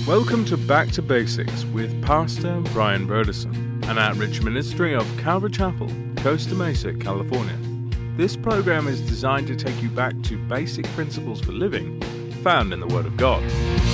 Welcome to Back to Basics with Pastor Brian Broderson, an outreach ministry of Calvary Chapel, Costa Mesa, California. This program is designed to take you back to basic principles for living found in the Word of God.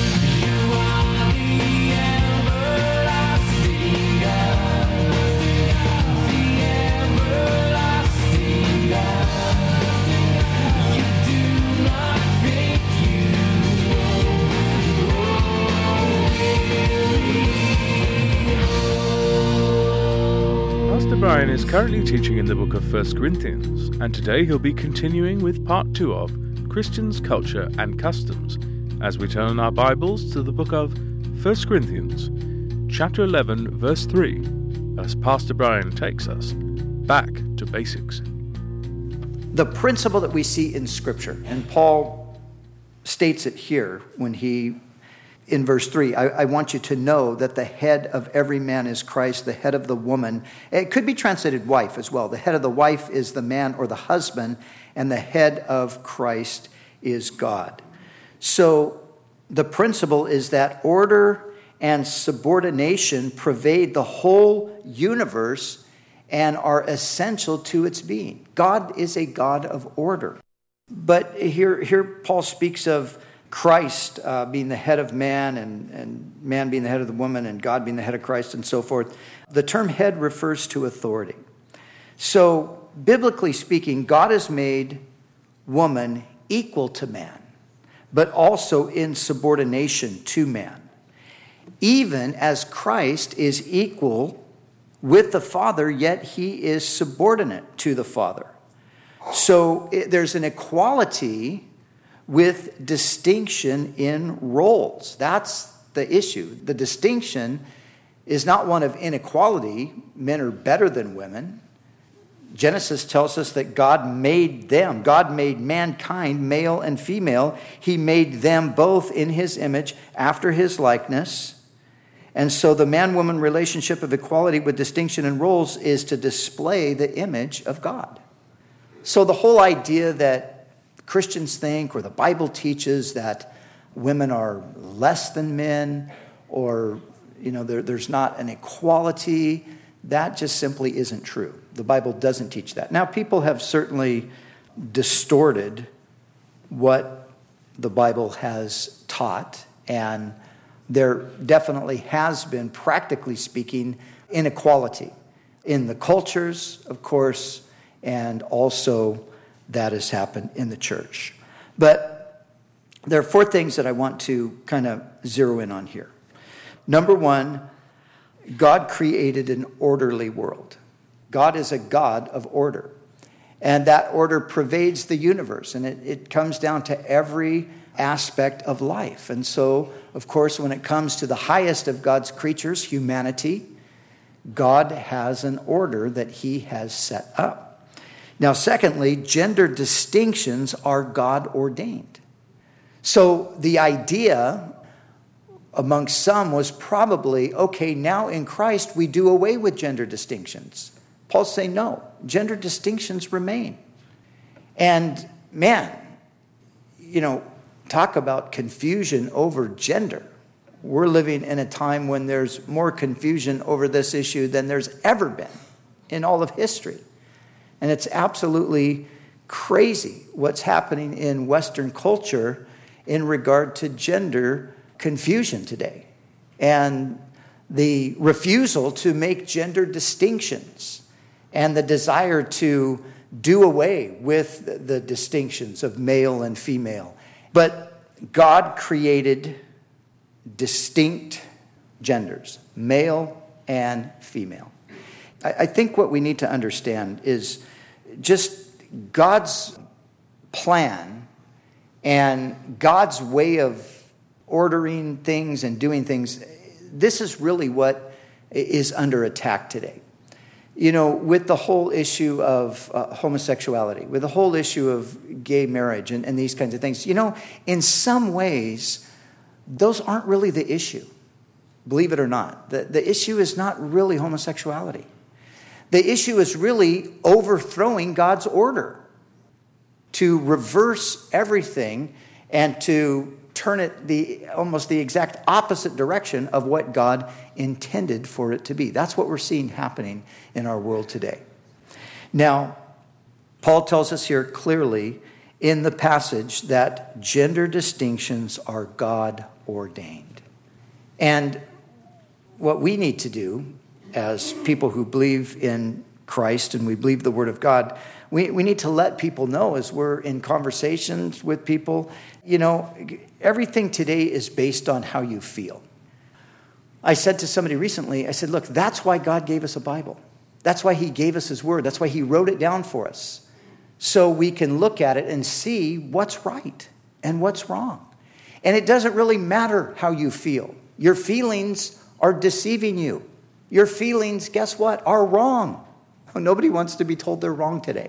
Pastor Brian is currently teaching in the book of 1 Corinthians, and today he'll be continuing with part 2 of Christians, Culture and Customs, as we turn our Bibles to the book of 1 Corinthians, chapter 11, verse 3, as Pastor Brian takes us back to basics. The principle that we see in Scripture, and Paul states it here when he, in verse 3, I want you to know that the head of every man is Christ, the head of the woman. It could be translated wife as well. The head of the wife is the man or the husband, and the head of Christ is God. So the principle is that order and subordination pervade the whole universe and are essential to its being. God is a God of order. But here Paul speaks of Christ being the head of man and man being the head of the woman and God being the head of Christ and so forth. The term head refers to authority. So biblically speaking, God has made woman equal to man, but also in subordination to man. Even as Christ is equal with the Father, yet he is subordinate to the Father. So there's an equality with distinction in roles. That's the issue. The distinction is not one of inequality. Men are better than women. Genesis tells us that God made them. God made mankind, male and female. He made them both in his image, after his likeness. And so the man-woman relationship of equality with distinction in roles is to display the image of God. So the whole idea that Christians think, or the Bible teaches, that women are less than men, or there's not an equality, that just simply isn't true. The Bible doesn't teach that. Now, people have certainly distorted what the Bible has taught, and there definitely has been, practically speaking, inequality in the cultures, of course, and also that has happened in the church. But there are 4 things that I want to kind of zero in on here. Number 1, God created an orderly world. God is a God of order. And that order pervades the universe. And it comes down to every aspect of life. And so, of course, when it comes to the highest of God's creatures, humanity, God has an order that he has set up. Now, secondly, gender distinctions are God-ordained. So the idea amongst some was probably, okay, now in Christ we do away with gender distinctions. Paul's saying, no, gender distinctions remain. And man, talk about confusion over gender. We're living in a time when there's more confusion over this issue than there's ever been in all of history. And it's absolutely crazy what's happening in Western culture in regard to gender confusion today. And the refusal to make gender distinctions and the desire to do away with the distinctions of male and female. But God created distinct genders, male and female. I think what we need to understand is just God's plan and God's way of ordering things and doing things. This is really what is under attack today. With the whole issue of homosexuality, with the whole issue of gay marriage and these kinds of things, in some ways, those aren't really the issue, believe it or not. The issue is not really homosexuality. The issue is really overthrowing God's order, to reverse everything and to turn it almost the exact opposite direction of what God intended for it to be. That's what we're seeing happening in our world today. Now, Paul tells us here clearly in the passage that gender distinctions are God ordained. And what we need to do as people who believe in Christ and we believe the Word of God, we need to let people know as we're in conversations with people, everything today is based on how you feel. I said to somebody recently, I said, look, that's why God gave us a Bible. That's why he gave us his Word. That's why he wrote it down for us. So we can look at it and see what's right and what's wrong. And it doesn't really matter how you feel. Your feelings are deceiving you. Your feelings, guess what, are wrong. Nobody wants to be told they're wrong today.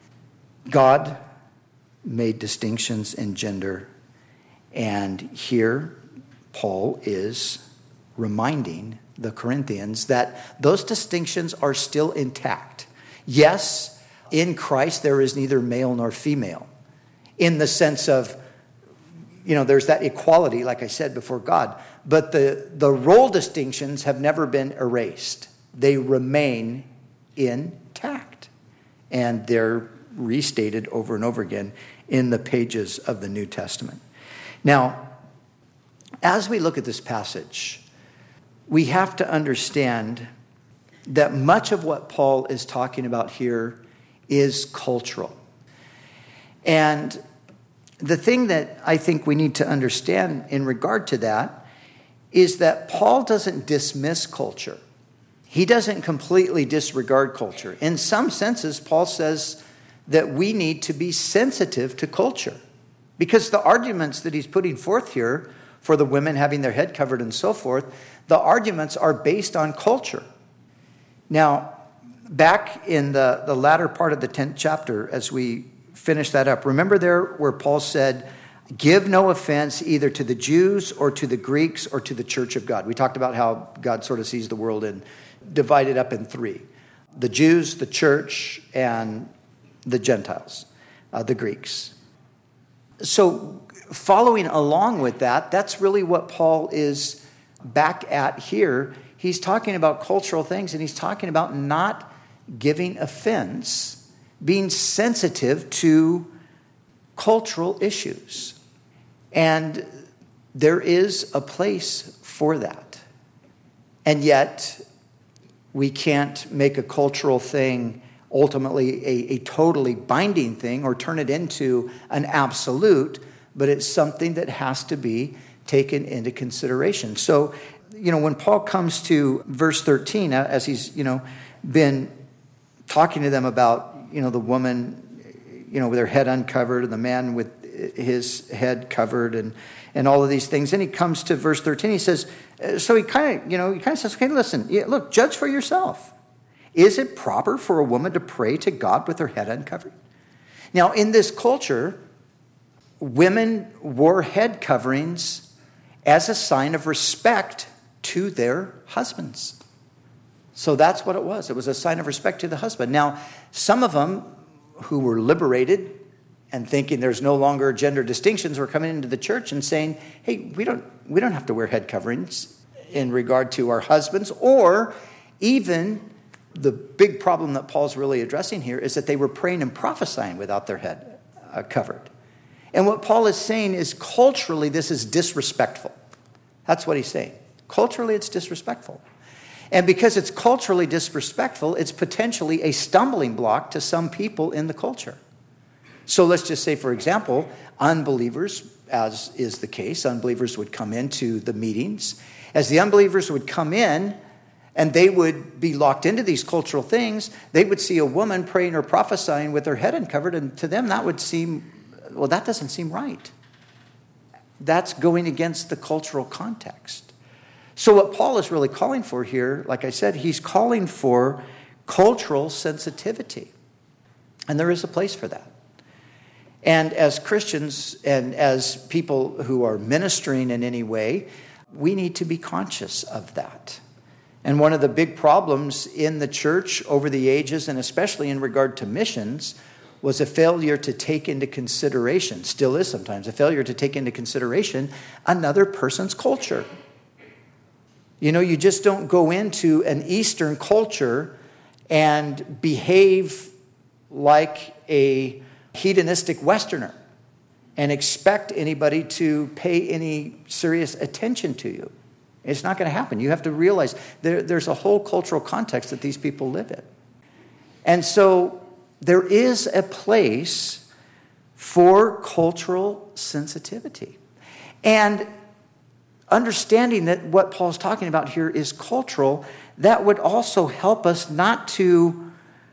God made distinctions in gender. And here, Paul is reminding the Corinthians that those distinctions are still intact. Yes, in Christ there is neither male nor female. In the sense of, there's that equality, like I said, before God. But the role distinctions have never been erased. They remain intact. And they're restated over and over again in the pages of the New Testament. Now, as we look at this passage, we have to understand that much of what Paul is talking about here is cultural. And the thing that I think we need to understand in regard to that is that Paul doesn't dismiss culture. He doesn't completely disregard culture. In some senses, Paul says that we need to be sensitive to culture. Because the arguments that he's putting forth here for the women having their head covered and so forth, the arguments are based on culture. Now, back in the latter part of the 10th chapter, as we finish that up, remember there where Paul said, give no offense either to the Jews or to the Greeks or to the church of God. We talked about how God sort of sees the world and divided up in three. The Jews, the church, and the Gentiles, the Greeks. So following along with that, that's really what Paul is back at here. He's talking about cultural things, and he's talking about not giving offense, being sensitive to cultural issues. And there is a place for that. And yet, we can't make a cultural thing ultimately a totally binding thing or turn it into an absolute, but it's something that has to be taken into consideration. So, when Paul comes to verse 13, as he's, been talking to them about, the woman, with her head uncovered and the man with his head covered and all of these things. Then he comes to verse 13. He says, so he kind of says, okay, listen, look, judge for yourself. Is it proper for a woman to pray to God with her head uncovered? Now, in this culture, women wore head coverings as a sign of respect to their husbands. So that's what it was. It was a sign of respect to the husband. Now, some of them who were liberated and thinking there's no longer gender distinctions were coming into the church and saying, hey, we don't have to wear head coverings in regard to our husbands. Or even the big problem that Paul's really addressing here is that they were praying and prophesying without their head covered. And what Paul is saying is culturally this is disrespectful. That's what he's saying. Culturally it's disrespectful. And because it's culturally disrespectful, it's potentially a stumbling block to some people in the culture. So let's just say, for example, unbelievers, as is the case, unbelievers would come into the meetings. As the unbelievers would come in and they would be locked into these cultural things, they would see a woman praying or prophesying with her head uncovered, and to them that would seem, well, that doesn't seem right. That's going against the cultural context. So what Paul is really calling for here, like I said, he's calling for cultural sensitivity. And there is a place for that. And as Christians and as people who are ministering in any way, we need to be conscious of that. And one of the big problems in the church over the ages, and especially in regard to missions, was a failure to take into consideration, still is sometimes, a failure to take into consideration another person's culture. You know, you just don't go into an Eastern culture and behave like a hedonistic Westerner and expect anybody to pay any serious attention to you. It's not going to happen. You have to realize there's a whole cultural context that these people live in. And so there is a place for cultural sensitivity. And understanding that what Paul's talking about here is cultural, that would also help us not to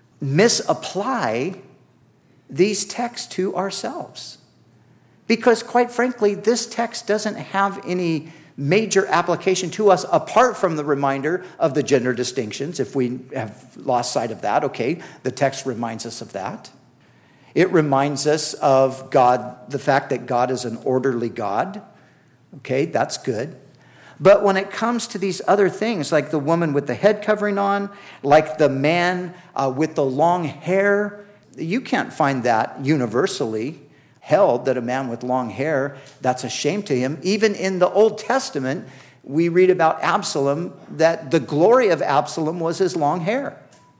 misapply these texts to ourselves. Because quite frankly, this text doesn't have any major application to us apart from the reminder of the gender distinctions. If we have lost sight of that, okay, the text reminds us of that. It reminds us of God, the fact that God is an orderly God. Okay, that's good. But when it comes to these other things, like the woman with the head covering on, like the man with the long hair, you can't find that universally held that a man with long hair, that's a shame to him. Even in the Old Testament, we read about Absalom, that the glory of Absalom was his long hair.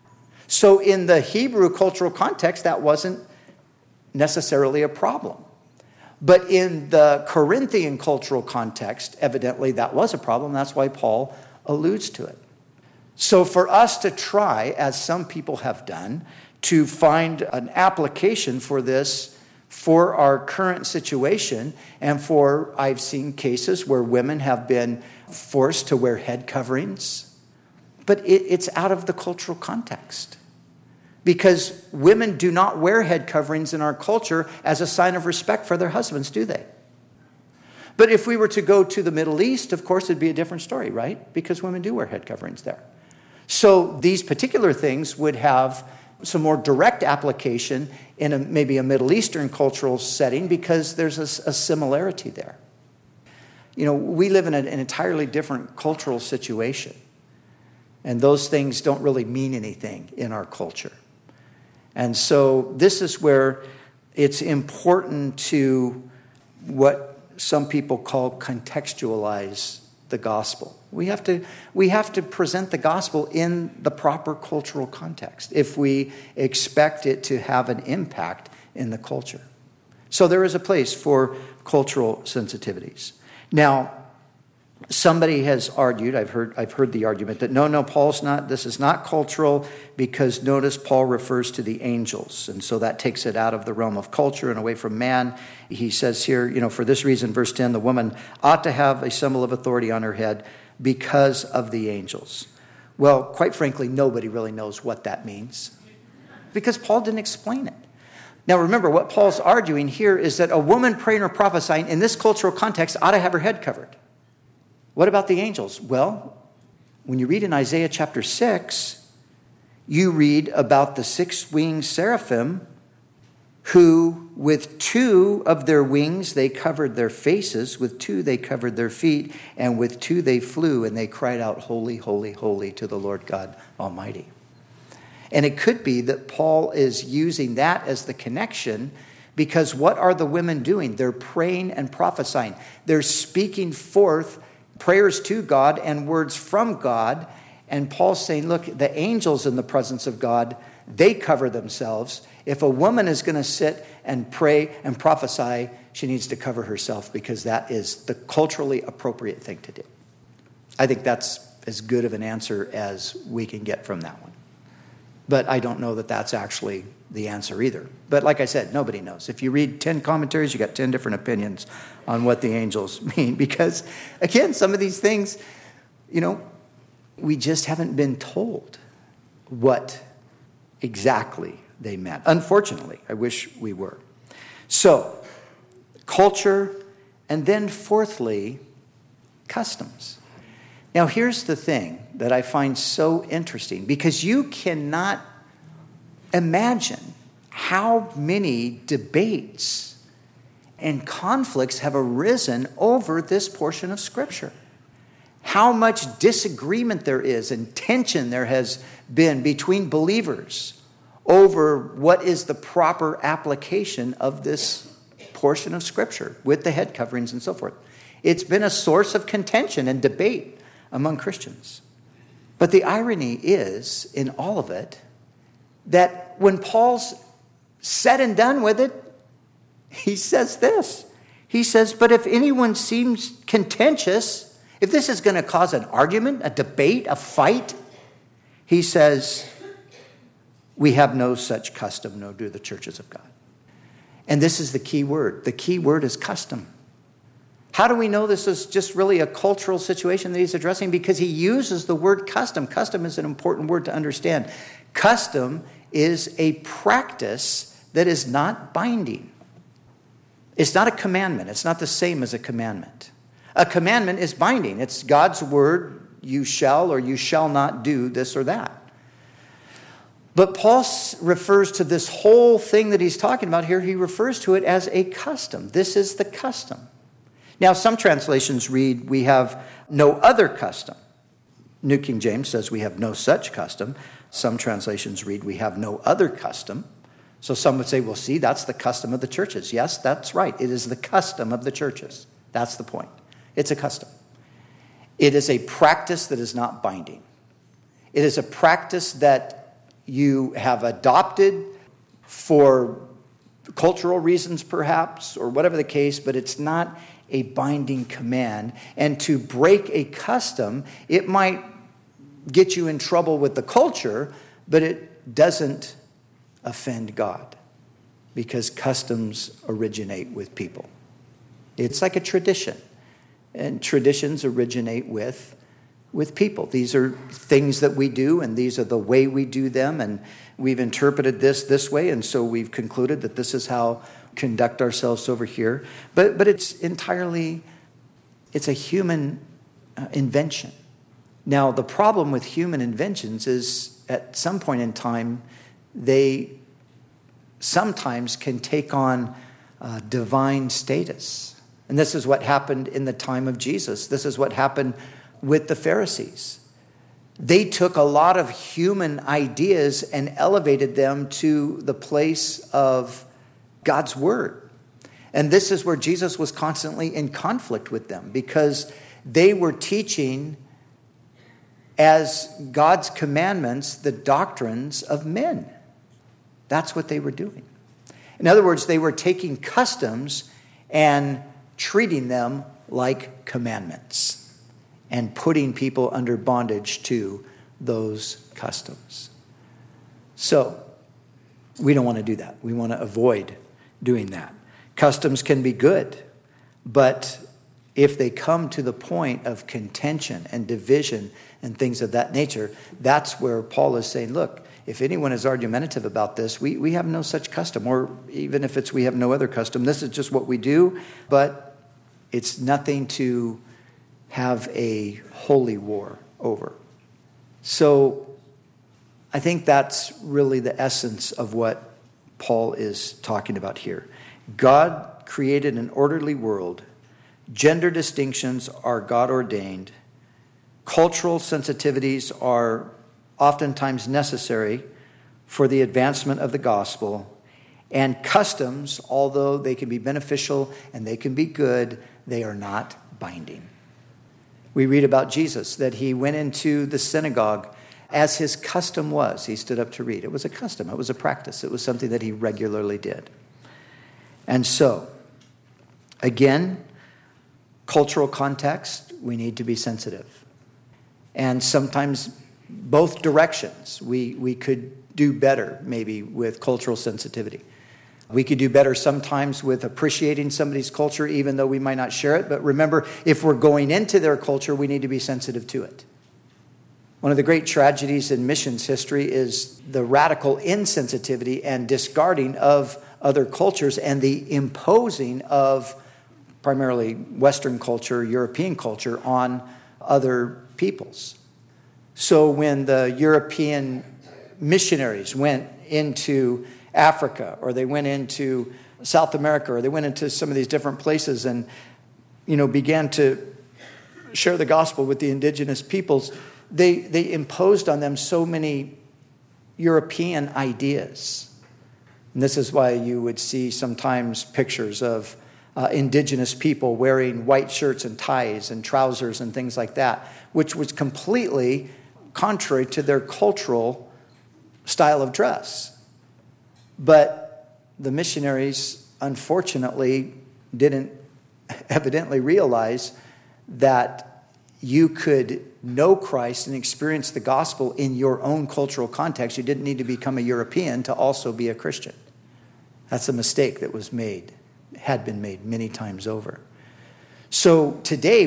So in the Hebrew cultural context, that wasn't necessarily a problem. But in the Corinthian cultural context, evidently that was a problem. That's why Paul alludes to it. So for us to try, as some people have done, to find an application for this for our current situation, and for, I've seen cases where women have been forced to wear head coverings, but it's out of the cultural context. Because women do not wear head coverings in our culture as a sign of respect for their husbands, do they? But if we were to go to the Middle East, of course, it'd be a different story, right? Because women do wear head coverings there. So these particular things would have some more direct application in maybe a Middle Eastern cultural setting because there's a similarity there. You know, we live in an entirely different cultural situation. And those things don't really mean anything in our culture. And so this is where it's important to what some people call contextualize the gospel. We have to present the gospel in the proper cultural context if we expect it to have an impact in the culture. So there is a place for cultural sensitivities. Now, somebody has argued, I've heard the argument that no, this is not cultural because notice Paul refers to the angels. And so that takes it out of the realm of culture and away from man. He says here, for this reason, verse 10, the woman ought to have a symbol of authority on her head because of the angels. Well, quite frankly, nobody really knows what that means because Paul didn't explain it. Now remember, what Paul's arguing here is that a woman praying or prophesying in this cultural context ought to have her head covered. What about the angels? Well, when you read in Isaiah chapter 6, you read about the six-winged seraphim who with two of their wings they covered their faces, with two they covered their feet, and with two they flew, and they cried out, "Holy, holy, holy to the Lord God Almighty." And it could be that Paul is using that as the connection because what are the women doing? They're praying and prophesying. They're speaking forth prayers to God and words from God. And Paul's saying, look, the angels in the presence of God, they cover themselves. If a woman is going to sit and pray and prophesy, she needs to cover herself because that is the culturally appropriate thing to do. I think that's as good of an answer as we can get from that one. But I don't know that that's actually the answer either. But like I said, nobody knows. If you read 10 commentaries, you got 10 different opinions on what the angels mean. Because, again, some of these things, we just haven't been told what exactly they meant. Unfortunately, I wish we were. So, culture, and then fourthly, customs. Now, here's the thing that I find so interesting, because you cannot imagine how many debates and conflicts have arisen over this portion of Scripture. How much disagreement there is and tension there has been between believers over what is the proper application of this portion of Scripture with the head coverings and so forth. It's been a source of contention and debate among Christians. But the irony is, in all of it, that when Paul's said and done with it, he says this. He says, but if anyone seems contentious, if this is going to cause an argument, a debate, a fight, he says, we have no such custom, nor do the churches of God. And this is the key word. The key word is custom. How do we know this is just really a cultural situation that he's addressing? Because he uses the word custom. Custom is an important word to understand. Custom is a practice that is not binding. It's not a commandment. It's not the same as a commandment. A commandment is binding. It's God's word, you shall or you shall not do this or that. But Paul refers to this whole thing that he's talking about here, he refers to it as a custom. This is the custom. Now, some translations read, we have no other custom. New King James says we have no such custom. Some translations read, we have no other custom. So some would say, well, see, that's the custom of the churches. Yes, that's right. It is the custom of the churches. That's the point. It's a custom. It is a practice that is not binding. It is a practice that you have adopted for cultural reasons, perhaps, or whatever the case, but it's not a binding command. And to break a custom, it might get you in trouble with the culture, but it doesn't offend God, because customs originate with people. It's like a tradition, and traditions originate with people. These are things that we do, and these are the way we do them, and we've interpreted this way, and so we've concluded that this is how we conduct ourselves over here. But it's a human invention. Now, the problem with human inventions is at some point in time, they sometimes can take on divine status. And this is what happened in the time of Jesus. This is what happened with the Pharisees. They took a lot of human ideas and elevated them to the place of God's word. And this is where Jesus was constantly in conflict with them, because they were teaching as God's commandments the doctrines of men. That's what they were doing. In other words, they were taking customs and treating them like commandments and putting people under bondage to those customs. So, we don't want to do that. We want to avoid doing that. Customs can be good, but if they come to the point of contention and division and things of that nature, that's where Paul is saying, look, if anyone is argumentative about this, we have no such custom. Or even if it's we have no other custom, this is just what we do, but it's nothing to have a holy war over. So I think that's really the essence of what Paul is talking about here. God created an orderly world. Gender distinctions are God ordained. Cultural sensitivities are oftentimes necessary for the advancement of the gospel. And customs, although they can be beneficial and they can be good, they are not binding. We read about Jesus, that he went into the synagogue as his custom was. He stood up to read. It was a custom. It was a practice. It was something that he regularly did. And so, again, cultural context, we need to be sensitive. And sometimes both directions. We could do better maybe with cultural sensitivity. We could do better sometimes with appreciating somebody's culture, even though we might not share it. But remember, if we're going into their culture, we need to be sensitive to it. One of the great tragedies in missions history is the radical insensitivity and discarding of other cultures and the imposing of primarily Western culture, European culture on other peoples. So when the European missionaries went into Africa, or they went into South America, or they went into some of these different places and, began to share the gospel with the indigenous peoples, they imposed on them so many European ideas. And this is why you would see sometimes pictures of indigenous people wearing white shirts and ties and trousers and things like that, which was completely contrary to their cultural style of dress. But the missionaries, unfortunately, didn't evidently realize that you could know Christ and experience the gospel in your own cultural context. You didn't need to become a European to also be a Christian. That's a mistake that was made, had been made many times over. So today,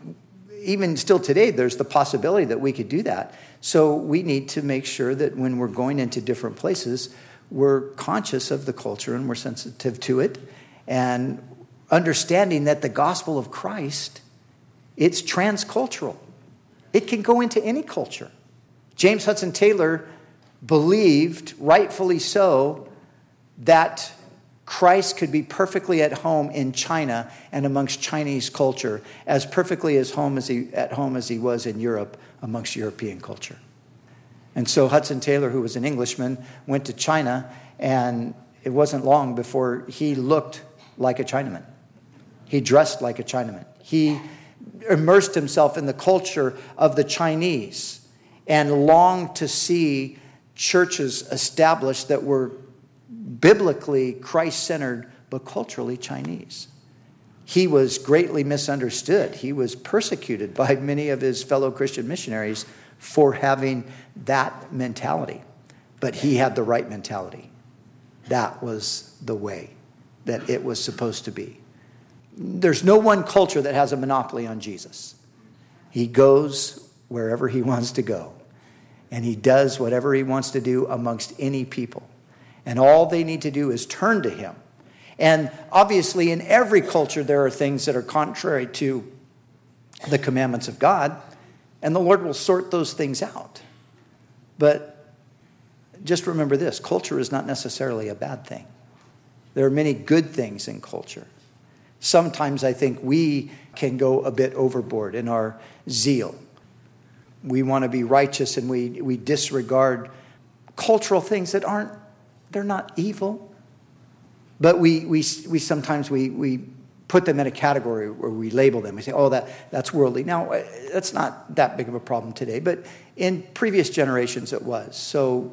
even still today, there's the possibility that we could do that. So we need to make sure that when we're going into different places, we're conscious of the culture and we're sensitive to it, and understanding that the gospel of Christ, it's transcultural. It can go into any culture. James Hudson Taylor believed, rightfully so, that Christ could be perfectly at home in China and amongst Chinese culture, as perfectly at home as he was in Europe amongst European culture. And so Hudson Taylor, who was an Englishman, went to China, and it wasn't long before he looked like a Chinaman. He dressed like a Chinaman. He immersed himself in the culture of the Chinese and longed to see churches established that were biblically Christ-centered, but culturally Chinese. He was greatly misunderstood. He was persecuted by many of his fellow Christian missionaries for having that mentality. But he had the right mentality. That was the way that it was supposed to be. There's no one culture that has a monopoly on Jesus. He goes wherever he wants to go. And he does whatever he wants to do amongst any people. And all they need to do is turn to him. And obviously in every culture there are things that are contrary to the commandments of God. And the Lord will sort those things out. But just remember this, culture is not necessarily a bad thing. There are many good things in culture. Sometimes I think we can go a bit overboard in our zeal. We want to be righteous and we disregard cultural things that they're not evil. But we sometimes put them in a category where we label them. We say, oh, that's worldly. Now, that's not that big of a problem today, but in previous generations it was. So,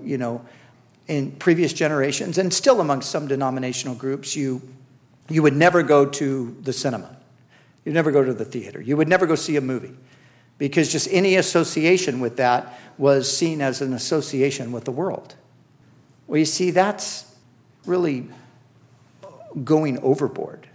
in previous generations, and still amongst some denominational groups, you would never go to the cinema. You'd never go to the theater. You would never go see a movie, because just any association with that was seen as an association with the world. Well, you see, that's really going overboard.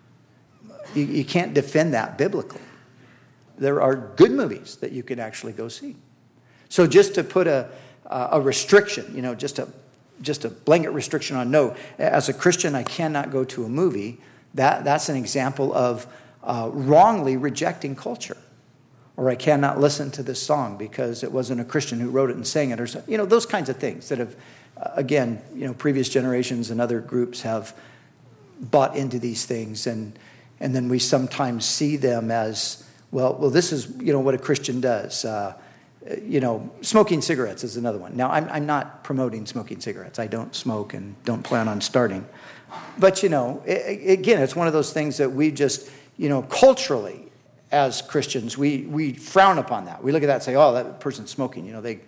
You can't defend that biblically. There are good movies that you can actually go see. So just to put a restriction, just a blanket restriction on no, as a Christian I cannot go to a movie, that's an example of wrongly rejecting culture. Or I cannot listen to this song because it wasn't a Christian who wrote it and sang it, or those kinds of things that have, again, previous generations and other groups have bought into these things, and then we sometimes see them as, well, this is, what a Christian does. Smoking cigarettes is another one. Now, I'm not promoting smoking cigarettes. I don't smoke and don't plan on starting. But, again, it's one of those things that we just, culturally, as Christians, we frown upon that. We look at that and say, oh, that person's smoking. They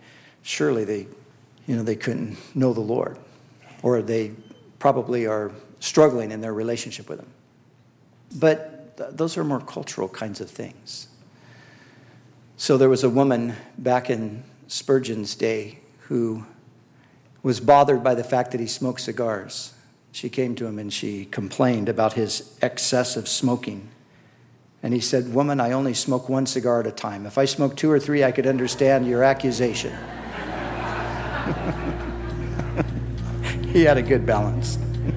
couldn't know the Lord. Or they probably are struggling in their relationship with him. But those are more cultural kinds of things. So there was a woman back in Spurgeon's day who was bothered by the fact that he smoked cigars. She came to him and she complained about his excessive smoking. And he said, "Woman, I only smoke one cigar at a time. If I smoke 2 or 3, I could understand your accusation." He had a good balance.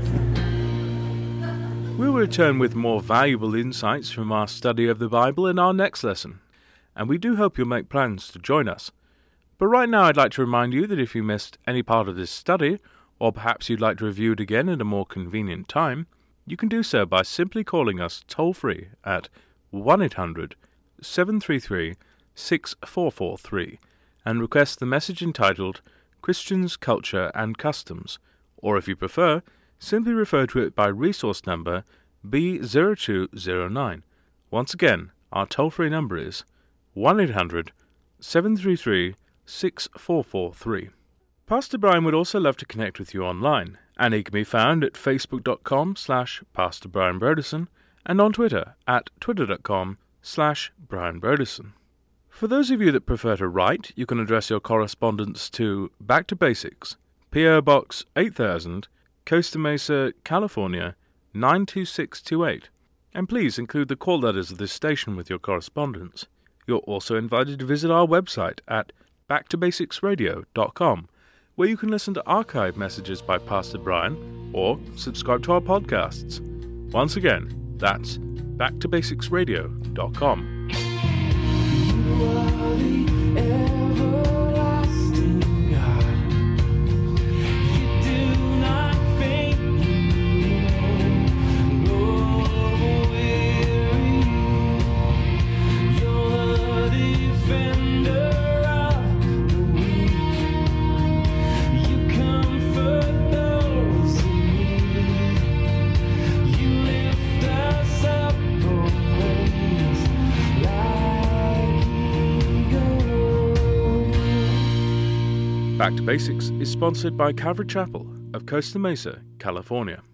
We'll return with more valuable insights from our study of the Bible in our next lesson, and we do hope you'll make plans to join us. But right now I'd like to remind you that if you missed any part of this study, or perhaps you'd like to review it again at a more convenient time, you can do so by simply calling us toll-free at 1-800-733-6443 and request the message entitled Christians, Culture and Customs, or if you prefer, simply refer to it by resource number B0209. Once again, our toll-free number is 1-800-733-6443. Pastor Brian would also love to connect with you online, and he can be found at facebook.com/Pastor Brian Broderson and on Twitter at twitter.com/Brian Broderson. For those of you that prefer to write, you can address your correspondence to Back to Basics, P.O. Box 8000, Costa Mesa, California 92628, and please include the call letters of this station with your correspondence. You're also invited to visit our website at backtobasicsradio.com, where you can listen to archive messages by Pastor Brian or subscribe to our podcasts. Once again, that's backtobasicsradio.com. You are the everlasting God. You do not faint, you grow weary. You're the defender of the weak. You comfort those in need. You lift us up on wings like eagles. Back to Basics is sponsored by Calvary Chapel of Costa Mesa, California.